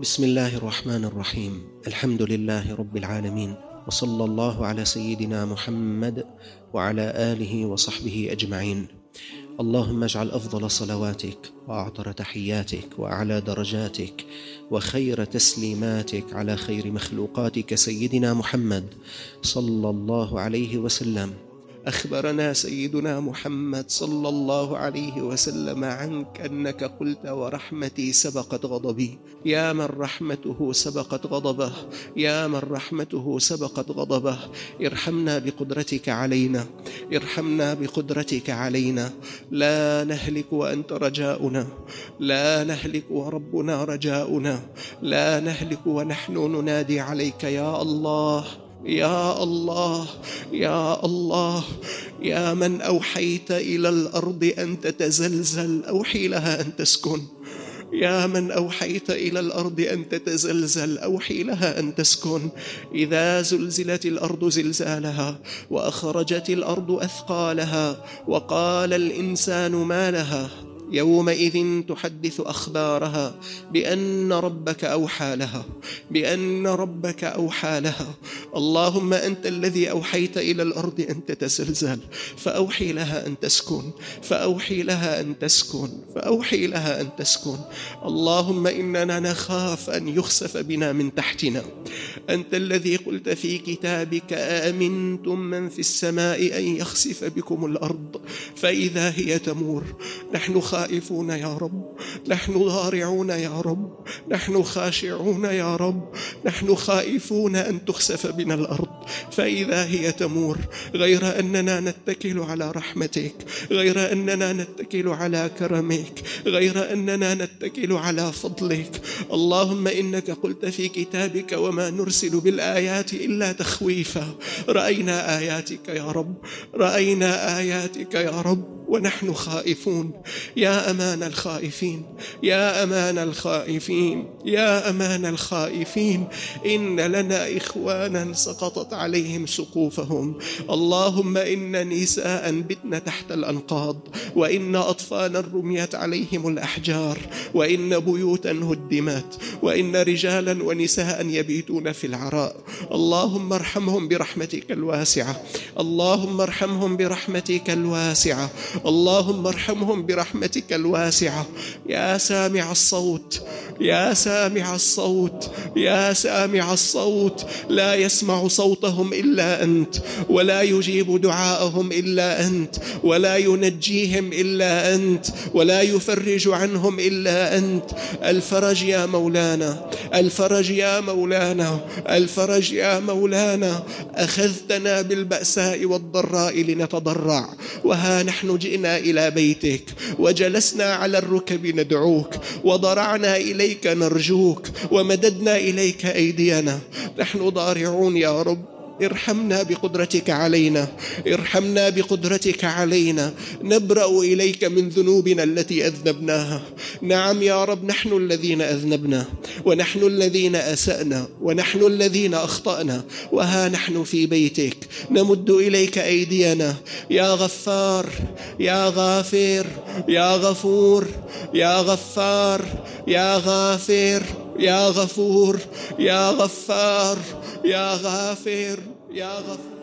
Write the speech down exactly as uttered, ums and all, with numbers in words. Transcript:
بسم الله الرحمن الرحيم. الحمد لله رب العالمين، وصلى الله على سيدنا محمد وعلى آله وصحبه أجمعين. اللهم اجعل أفضل صلواتك وأعطر تحياتك وأعلى درجاتك وخير تسليماتك على خير مخلوقاتك سيدنا محمد صلى الله عليه وسلم. أخبرنا سيدنا محمد صلى الله عليه وسلم عنك أنك قلت: ورحمتي سبقت غضبي. يا من رحمته سبقت غضبه، يا من رحمته سبقت غضبه، ارحمنا بقدرتك علينا، ارحمنا بقدرتك علينا. لا نهلك وأنت رجاؤنا، لا نهلك وربنا رجاؤنا، لا نهلك ونحن ننادي عليك يا الله، يا الله، يا الله. يا من أوحيت إلى الأرض أن تتزلزل، أوحي لها أن تسكن. يا من أوحيت إلى الأرض أن تتزلزل، أوحي لها أن تسكن. إذا زلزلت الأرض زلزالها وأخرجت الأرض أثقالها وقال الإنسان ما لها يومئذ تحدث أخبارها بأن ربك أوحى لها، بأن ربك أوحى لها. اللهم أنت الذي أوحيت إلى الأرض أن تتزلزل، فأوحي لها أن تسكن، فأوحي لها أن تسكن، فأوحي لها أن تسكن. اللهم إننا نخاف أن يخسف بنا من تحتنا. أنت الذي قلت في كتابك: أأمنتم من في السماء أن يخسف بكم الأرض فإذا هي تمور. نحن خائفون يا رب، نحن ضارعون يا رب، نحن خاشعون يا رب، نحن خائفون أن تخسف بنا الأرض فإذا هي تمور. غير أننا نتكل على رحمتك، غير أننا نتكل على كرمك، غير أننا نتكل على فضلك. اللهم إنك قلت في كتابك: وما نرسل بالآيات إلا تخويفا. رأينا آياتك يا رب، رأينا آياتك يا رب ونحن خائفون. يا أمان الخائفين، يا أمان الخائفين، يا أمان الخائفين. إن لنا إخوانا سقطت عليهم سقوفهم. اللهم إن نساء بتن تحت الأنقاض، وإن أطفالا رميت عليهم الأحجار، وإن بيوتا هدمت، وإن رجالا ونساء يبيتون في العراء. اللهم ارحمهم برحمتك الواسعة، اللهم ارحمهم برحمتك الواسعة، اللهم ارحمهم برحمتك الواسعة. يا سامع الصوت، يا سامع الصوت، يا سامع الصوت. لا يسمع صوتهم إلا أنت، ولا يجيب دعاءهم إلا أنت، ولا ينجيهم إلا أنت، ولا يفرج عنهم إلا أنت. الفرج يا مولانا، الفرج يا مولانا، الفرج يا مولانا. أخذتنا بالبأساء والضراء لنتضرع، وها نحن جئنا إلى بيتك وجلسنا على الركب ندعوك، وضرعنا إليك نرجوك، ومددنا إليك أيدينا. نحن ضارعون يا رب، ارحمنا بقدرتك علينا، ارحمنا بقدرتك علينا. نبرأ إليك من ذنوبنا التي أذنبناها. نعم يا رب، نحن الذين أذنبنا، ونحن الذين أسأنا، ونحن الذين أخطأنا، وها نحن في بيتك نمد إليك أيدينا. يا غفار، يا غافر، يا غفور، يا غفار، يا غافر، يا غفور، يا غفار، يا غافر، يا غفور.